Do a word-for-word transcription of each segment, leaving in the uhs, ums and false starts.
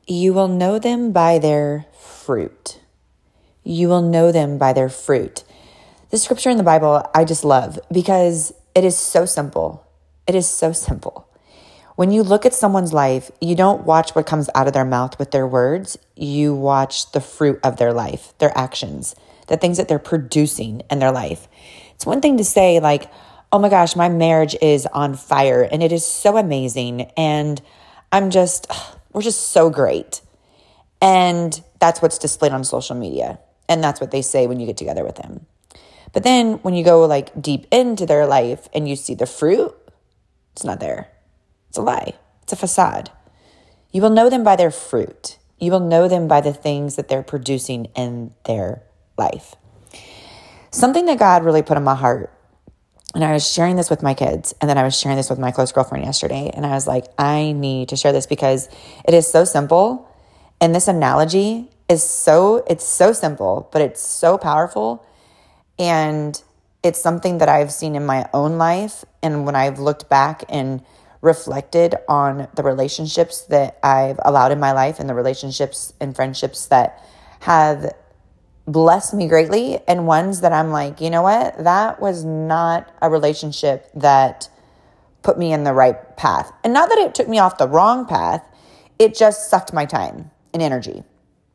You will know them by their fruit. You will know them by their fruit. The scripture in the Bible, I just love because it is so simple. It is so simple. When you look at someone's life, you don't watch what comes out of their mouth with their words. You watch the fruit of their life, their actions, the things that they're producing in their life. It's one thing to say like, oh my gosh, my marriage is on fire and it is so amazing. And I'm just, we're just so great. And that's what's displayed on social media. And that's what they say when you get together with them. But then when you go like deep into their life and you see the fruit, it's not there. It's a lie. It's a facade. You will know them by their fruit. You will know them by the things that they're producing in their life. Something that God really put in my heart, and I was sharing this with my kids, and then I was sharing this with my close girlfriend yesterday, and I was like, I need to share this because it is so simple, and this analogy is so, it's so simple, but it's so powerful, and it's something that I've seen in my own life, and when I've looked back and reflected on the relationships that I've allowed in my life and the relationships and friendships that have blessed me greatly and ones that I'm like, you know what, that was not a relationship that put me in the right path. And not that it took me off the wrong path, it just sucked my time and energy.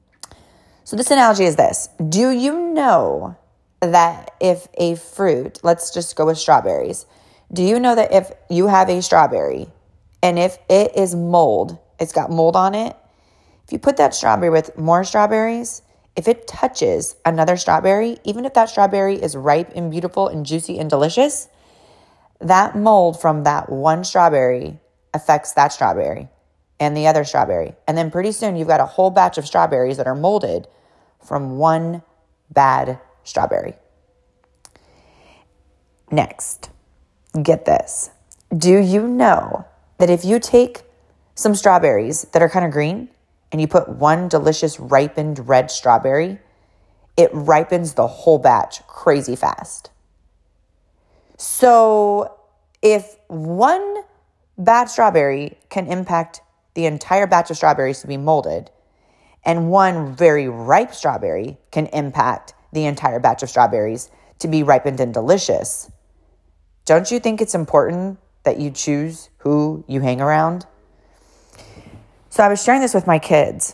So this analogy is this. Do you know that if a fruit, let's just go with strawberries, do you know that if you have a strawberry and if it is mold, it's got mold on it, if you put that strawberry with more strawberries, if it touches another strawberry, even if that strawberry is ripe and beautiful and juicy and delicious, that mold from that one strawberry affects that strawberry and the other strawberry. And then pretty soon you've got a whole batch of strawberries that are molded from one bad strawberry. Next. Get this. Do you know that if you take some strawberries that are kind of green and you put one delicious ripened red strawberry, it ripens the whole batch crazy fast? So if one bad strawberry can impact the entire batch of strawberries to be molded, and one very ripe strawberry can impact the entire batch of strawberries to be ripened and delicious, don't you think it's important that you choose who you hang around? So I was sharing this with my kids,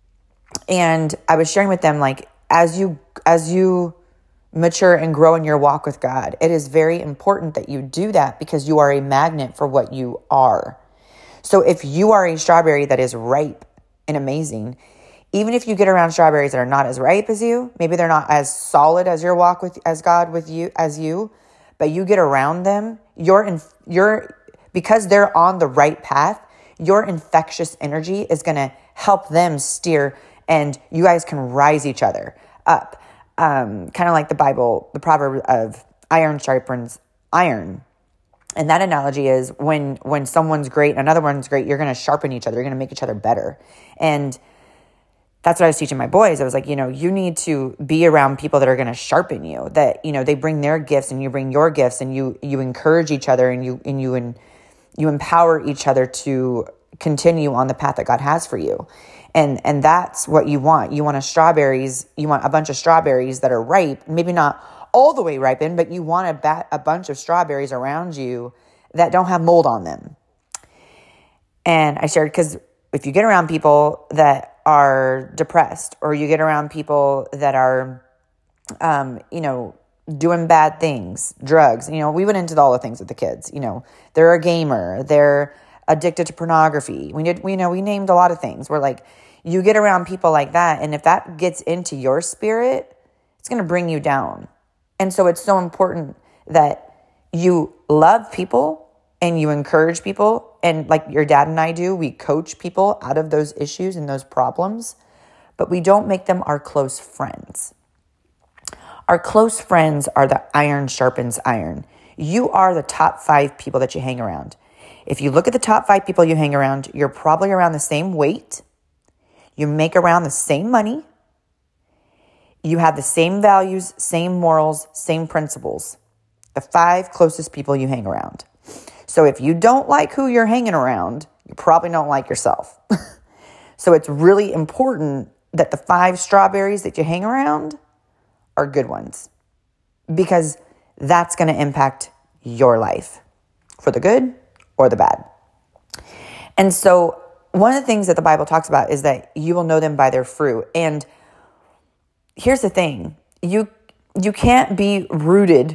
and I was sharing with them, like, as you as you mature and grow in your walk with God, it is very important that you do that because you are a magnet for what you are. So if you are a strawberry that is ripe and amazing, even if you get around strawberries that are not as ripe as you, maybe they're not as solid as your walk with as God with you as you, but you get around them, you're in, you're because they're on the right path, your infectious energy is going to help them steer, and you guys can rise each other up. Um, kind of like the Bible, the proverb of iron sharpens iron. And that analogy is when when someone's great and another one's great, you're going to sharpen each other. You're going to make each other better. And that's what I was teaching my boys. I was like, you know, you need to be around people that are going to sharpen you, that, you know, they bring their gifts and you bring your gifts, and you, you encourage each other, and you, and you, and you empower each other to continue on the path that God has for you. And, and that's what you want. You want a strawberries, you want a bunch of strawberries that are ripe, maybe not all the way ripened, but you want a, bat, a bunch of strawberries around you that don't have mold on them. And I shared, because if you get around people that are depressed, or you get around people that are, um, you know, doing bad things, drugs, you know, we went into all the things with the kids, you know, they're a gamer, they're addicted to pornography. We did, we, you know, we named a lot of things. We're like, you get around people like that, and if that gets into your spirit, it's going to bring you down. And so it's so important that you love people and you encourage people. And like your dad and I do, we coach people out of those issues and those problems, but we don't make them our close friends. Our close friends are the iron sharpens iron. You are the top five people that you hang around. If you look at the top five people you hang around, you're probably around the same weight. You make around the same money. You have the same values, same morals, same principles. The five closest people you hang around. So if you don't like who you're hanging around, you probably don't like yourself. So it's really important that the five strawberries that you hang around are good ones, because that's going to impact your life for the good or the bad. And so one of the things that the Bible talks about is that you will know them by their fruit. And here's the thing, you you can't be rooted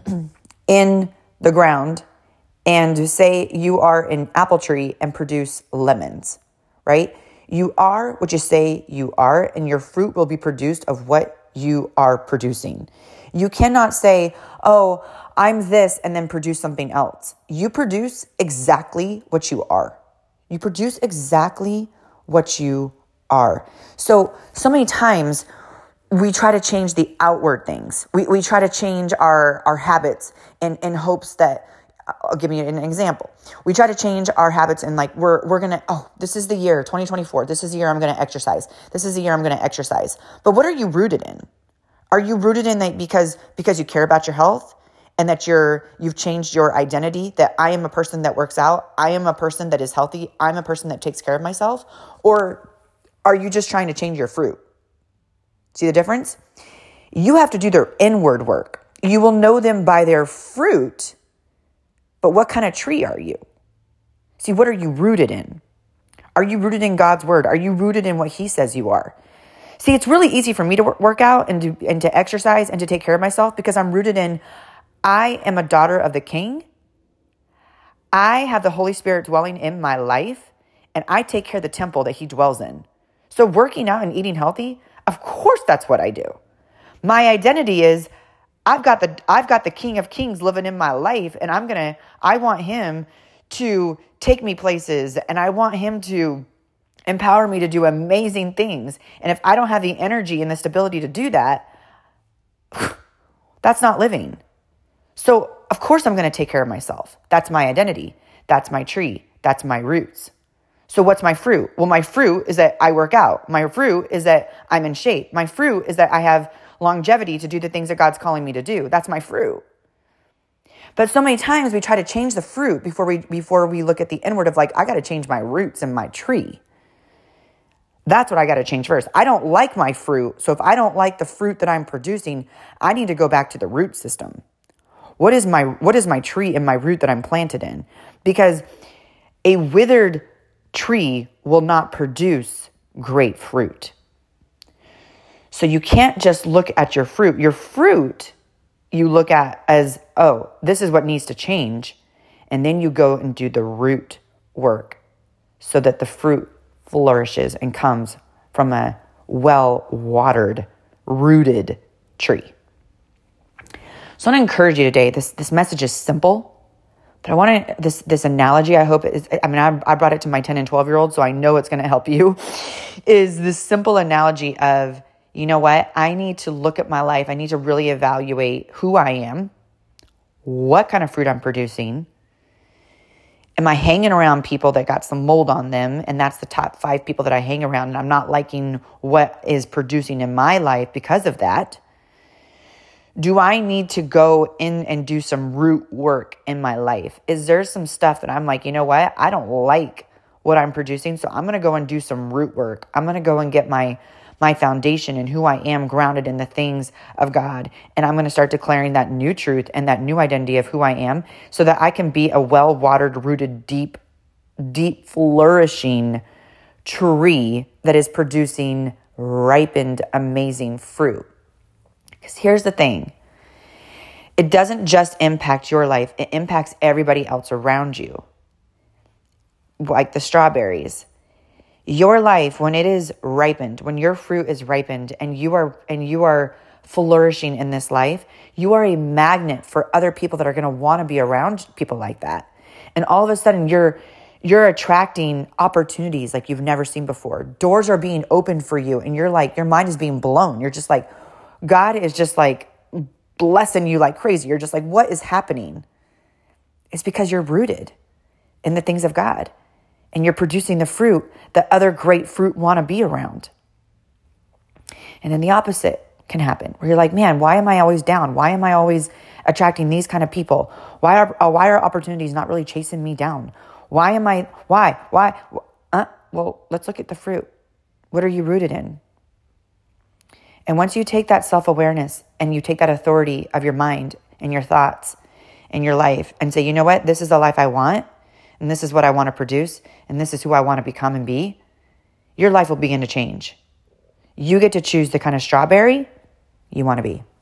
in the ground and say you are an apple tree and produce lemons, right? You are what you say you are, and your fruit will be produced of what you are producing. You cannot say, oh, I'm this, and then produce something else. You produce exactly what you are. You produce exactly what you are. So, so many times we try to change the outward things. We we try to change our, our habits in, in hopes that, I'll give you an example. We try to change our habits and like, we're, we're going to, oh, this is the year, twenty twenty-four. This is the year I'm going to exercise. This is the year I'm going to exercise. But what are you rooted in? Are you rooted in that because, because you care about your health and that you're, you've changed your identity, that I am a person that works out. I am a person that is healthy. I'm a person that takes care of myself. Or are you just trying to change your fruit? See the difference? You have to do their inward work. You will know them by their fruit. But what kind of tree are you? See, what are you rooted in? Are you rooted in God's word? Are you rooted in what he says you are? See, it's really easy for me to work out and to, and to exercise and to take care of myself because I'm rooted in, I am a daughter of the King. I have the Holy Spirit dwelling in my life, and I take care of the temple that he dwells in. So working out and eating healthy, of course that's what I do. My identity is, I've got the I've got the King of Kings living in my life, and I'm gonna I want him to take me places, and I want him to empower me to do amazing things. And if I don't have the energy and the stability to do that, that's not living. So of course I'm gonna take care of myself. That's my identity. That's my tree. That's my roots. So what's my fruit? Well, my fruit is that I work out. My fruit is that I'm in shape. My fruit is that I have longevity to do the things that God's calling me to do. That's my fruit. But so many times we try to change the fruit before we before we look at the inward of like, I got to change my roots and my tree. That's what I got to change first. I don't like my fruit. So if I don't like the fruit that I'm producing, I need to go back to the root system. What is my what is my tree and my root that I'm planted in? Because a withered tree will not produce great fruit. So you can't just look at your fruit. Your fruit, you look at as, oh, this is what needs to change. And then you go and do the root work so that the fruit flourishes and comes from a well-watered, rooted tree. So I want to encourage you today. This, this message is simple, but I want to, this, this analogy, I hope, is, I mean, I, I brought it to my ten and twelve year olds, so I know it's going to help you, is this simple analogy of, you know what? I need to look at my life. I need to really evaluate who I am, what kind of fruit I'm producing. Am I hanging around people that got some mold on them? And that's the top five people that I hang around, and I'm not liking what is producing in my life because of that. Do I need to go in and do some root work in my life? Is there some stuff that I'm like, you know what? I don't like what I'm producing, so I'm going to go and do some root work. I'm going to go and get my my foundation and who I am grounded in the things of God. And I'm going to start declaring that new truth and that new identity of who I am so that I can be a well-watered, rooted, deep, deep, flourishing tree that is producing ripened, amazing fruit. Because here's the thing. It doesn't just impact your life. It impacts everybody else around you. Like the strawberries. Your life, when it is ripened, when your fruit is ripened and you are and you are flourishing in this life, you are a magnet for other people that are going to want to be around people like that. And all of a sudden you're you're attracting opportunities like you've never seen before. Doors are being opened for you and you're like, your mind is being blown. You're just like, God is just like blessing you like crazy. You're just like, what is happening? It's because you're rooted in the things of God. And you're producing the fruit that other great fruit want to be around. And then the opposite can happen, where you're like, man, why am I always down? Why am I always attracting these kind of people? Why are uh, why are opportunities not really chasing me down? Why am I, why, why? Uh, Well, let's look at the fruit. What are you rooted in? And once you take that self-awareness and you take that authority of your mind and your thoughts and your life and say, you know what, this is the life I want, and this is what I want to produce, and this is who I want to become and be, your life will begin to change. You get to choose the kind of strawberry you want to be.